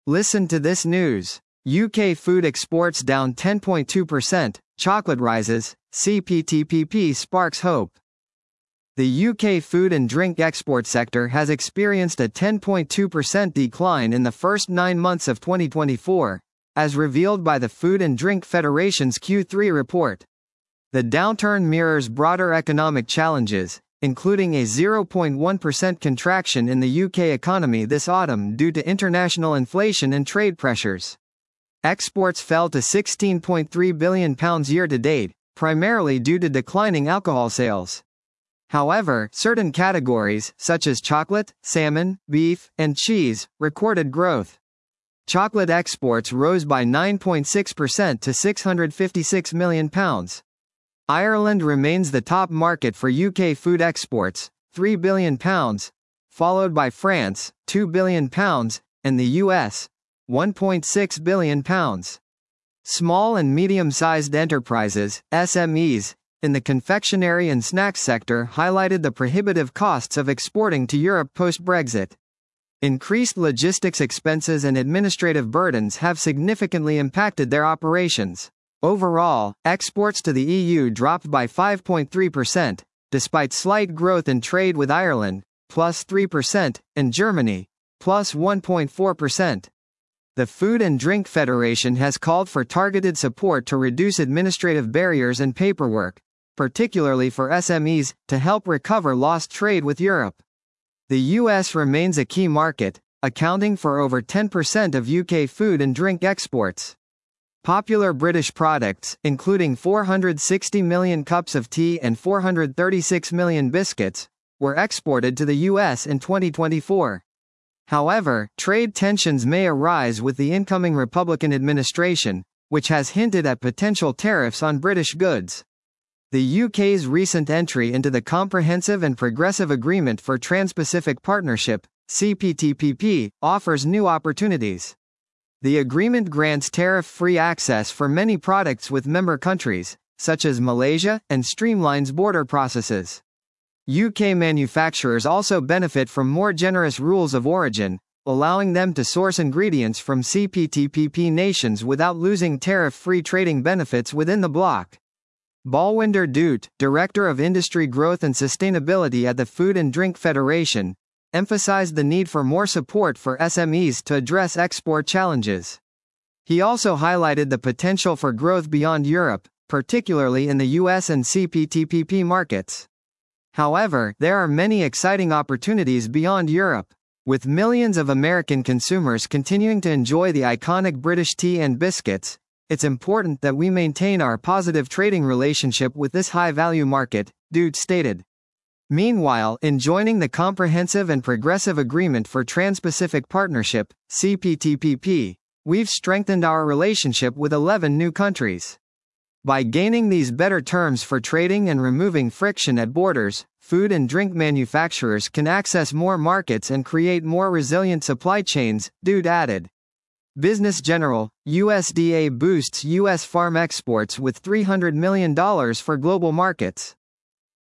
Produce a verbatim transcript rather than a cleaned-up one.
Listen to this news. U K food exports down ten point two percent, chocolate rises, C P T P P sparks hope. The U K food and drink export sector has experienced a ten point two percent decline in the first nine months of twenty twenty-four, as revealed by the Food and Drink Federation's Q three report. The downturn mirrors broader economic challenges, including a zero point one percent contraction in the U K economy this autumn due to international inflation and trade pressures. Exports fell to sixteen point three billion pounds year-to-date, primarily due to declining alcohol sales. However, certain categories, such as chocolate, salmon, beef, and cheese, recorded growth. Chocolate exports rose by nine point six percent to six hundred fifty-six million pounds. Ireland remains the top market for U K food exports, three billion pounds, followed by France, two billion pounds, and the U S, one point six billion pounds. Small and medium-sized enterprises, S M Es, in the confectionery and snacks sector highlighted the prohibitive costs of exporting to Europe post-Brexit. Increased logistics expenses and administrative burdens have significantly impacted their operations. Overall, exports to the E U dropped by five point three percent, despite slight growth in trade with Ireland, plus three percent, and Germany, plus one point four percent. The Food and Drink Federation has called for targeted support to reduce administrative barriers and paperwork, particularly for S M Es, to help recover lost trade with Europe. The U S remains a key market, accounting for over ten percent of U K food and drink exports. Popular British products, including four hundred sixty million cups of tea and four hundred thirty-six million biscuits, were exported to the U S in twenty twenty-four. However, trade tensions may arise with the incoming Republican administration, which has hinted at potential tariffs on British goods. The U K's recent entry into the Comprehensive and Progressive Agreement for Trans-Pacific Partnership, C P T P P, offers new opportunities. The agreement grants tariff-free access for many products with member countries, such as Malaysia, and streamlines border processes. U K manufacturers also benefit from more generous rules of origin, allowing them to source ingredients from C P T P P nations without losing tariff-free trading benefits within the bloc. Balwinder Doot, Director of Industry Growth and Sustainability at the Food and Drink Federation, emphasized the need for more support for S M Es to address export challenges. He also highlighted the potential for growth beyond Europe, particularly in the U S and C P T P P markets. However, there are many exciting opportunities beyond Europe. With millions of American consumers continuing to enjoy the iconic British tea and biscuits, it's important that we maintain our positive trading relationship with this high-value market, Doot stated. Meanwhile, in joining the Comprehensive and Progressive Agreement for Trans-Pacific Partnership, C P T P P, we've strengthened our relationship with eleven new countries. By gaining these better terms for trading and removing friction at borders, food and drink manufacturers can access more markets and create more resilient supply chains, Doot added. Business General, U S D A boosts U S farm exports with three hundred million dollars for global markets.